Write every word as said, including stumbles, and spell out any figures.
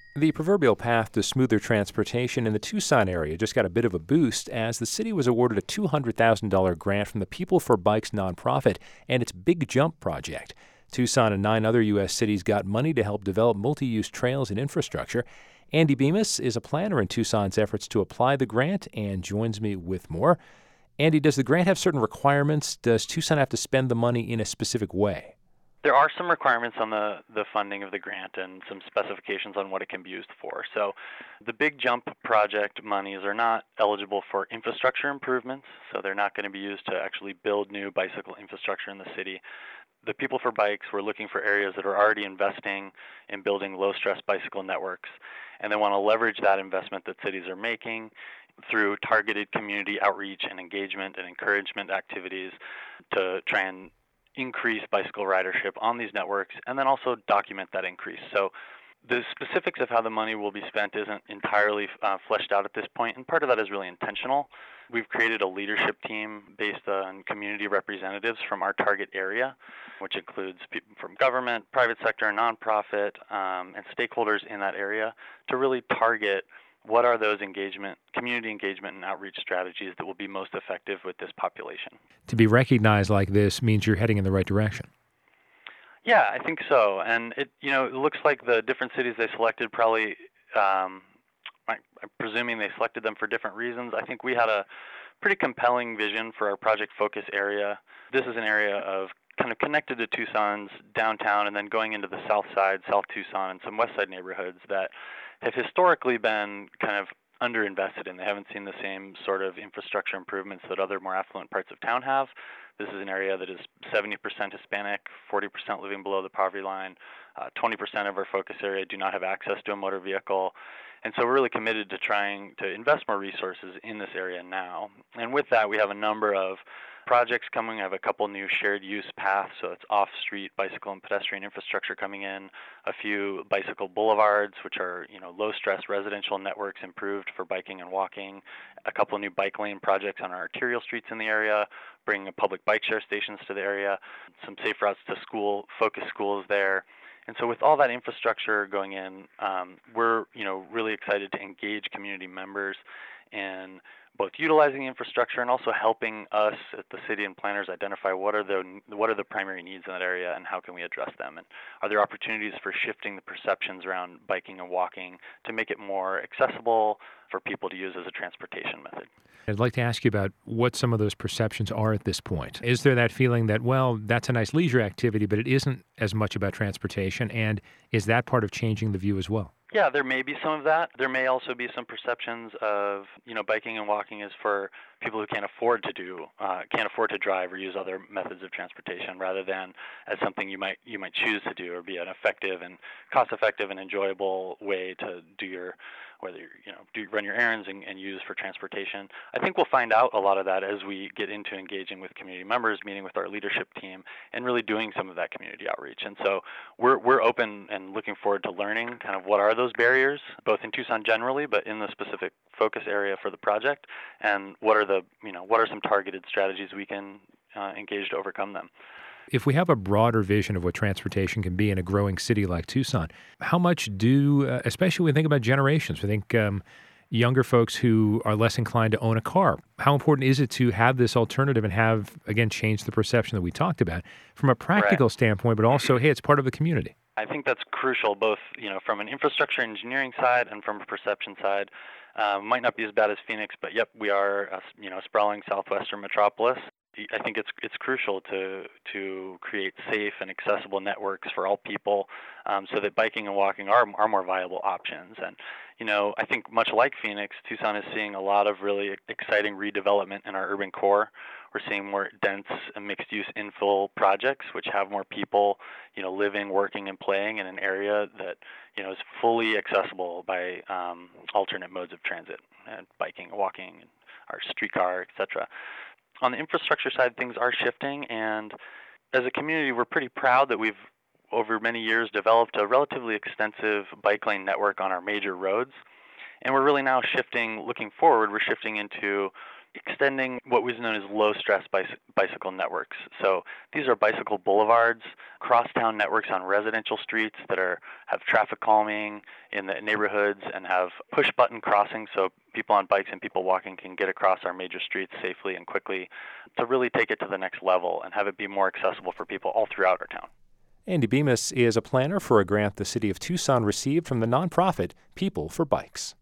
The proverbial path to smoother transportation in the Tucson area just got a bit of a boost as the city was awarded a two hundred thousand dollars grant from the People for Bikes nonprofit and its Big Jump project. Tucson and nine other U S cities got money to help develop multi-use trails and infrastructure. Andy Bemis is a planner in Tucson's efforts to apply the grant and joins me with more. Andy, does the grant have certain requirements? Does Tucson have to spend the money in a specific way? There are some requirements on the, the funding of the grant and some specifications on what it can be used for. So the Big Jump project monies are not eligible for infrastructure improvements, so they're not going to be used to actually build new bicycle infrastructure in the city. The People for Bikes were looking for areas that are already investing in building low-stress bicycle networks, and they want to leverage that investment that cities are making through targeted community outreach and engagement and encouragement activities to try and increase bicycle ridership on these networks, and then also document that increase. So the specifics of how the money will be spent isn't entirely uh, fleshed out at this point, and part of that is really intentional. We've created a leadership team based on community representatives from our target area, which includes people from government, private sector, nonprofit, um, and stakeholders in that area to really target what are those engagement, community engagement and outreach strategies that will be most effective with this population. To be recognized like this means you're heading in the right direction. Yeah, I think so. And it, you know, it looks like the different cities they selected probably, um, I, I'm presuming they selected them for different reasons. I think we had a pretty compelling vision for our project focus area. This is an area of kind of connected to Tucson's downtown and then going into the south side, South Tucson, and some west side neighborhoods that have historically been kind of underinvested in. They haven't seen the same sort of infrastructure improvements that other more affluent parts of town have. This is an area that is seventy percent Hispanic, forty percent living below the poverty line. Uh, twenty percent of our focus area do not have access to a motor vehicle. And so we're really committed to trying to invest more resources in this area now. And with that, we have a number of projects coming. We have a couple new shared use paths, so it's off-street bicycle and pedestrian infrastructure coming in, a few bicycle boulevards, which are, you know, low-stress residential networks improved for biking and walking, a couple new bike lane projects on our arterial streets in the area, bringing public bike share stations to the area, some safe routes to school, focus schools there. And so with all that infrastructure going in, um, we're, you know, really excited to engage community members in both utilizing the infrastructure and also helping us at the city and planners identify what are the what are the primary needs in that area and how can we address them, and are there opportunities for shifting the perceptions around biking and walking to make it more accessible for people to use as a transportation method. I'd like to ask you about what some of those perceptions are at this point. Is there that feeling that, well, that's a nice leisure activity, but it isn't as much about transportation, and is that part of changing the view as well? Yeah, there may be some of that. There may also be some perceptions of, you know, biking and walking is for people who can't afford to do, uh, can't afford to drive or use other methods of transportation, rather than as something you might you might choose to do or be an effective and cost-effective and enjoyable way to do your, whether you you know do run your errands and, and use for transportation. I think we'll find out a lot of that as we get into engaging with community members, meeting with our leadership team, and really doing some of that community outreach. And so we're we're open and looking forward to learning kind of what are those barriers, both in Tucson generally, but in the specific focus area for the project, and what are the you know what are some targeted strategies we can uh, engage to overcome them. If we have a broader vision of what transportation can be in a growing city like Tucson, how much do, uh, especially when we think about generations, we think um, younger folks who are less inclined to own a car, how important is it to have this alternative and have, again, change the perception that we talked about from a practical Right. standpoint, but also, hey, it's part of the community? I think that's crucial, both you know from an infrastructure engineering side and from a perception side. Uh, might not be as bad as Phoenix, but yep, we are a, you know sprawling southwestern metropolis. I think it's it's crucial to to create safe and accessible networks for all people, um, so that biking and walking are are more viable options. And you know, I think much like Phoenix, Tucson is seeing a lot of really exciting redevelopment in our urban core. We're seeing more dense and mixed-use infill projects, which have more people, you know, living, working, and playing in an area that you know is fully accessible by um, alternate modes of transit, and biking, walking, our streetcar, et cetera. On the infrastructure side, things are shifting, and as a community, we're pretty proud that we've, over many years, developed a relatively extensive bike lane network on our major roads. And we're really now shifting, looking forward, we're shifting into extending what was known as low-stress bicy- bicycle networks. So these are bicycle boulevards, crosstown networks on residential streets that are have traffic calming in the neighborhoods and have push-button crossings so people on bikes and people walking can get across our major streets safely and quickly, to really take it to the next level and have it be more accessible for people all throughout our town. Andy Bemis is a planner for a grant the City of Tucson received from the nonprofit People for Bikes.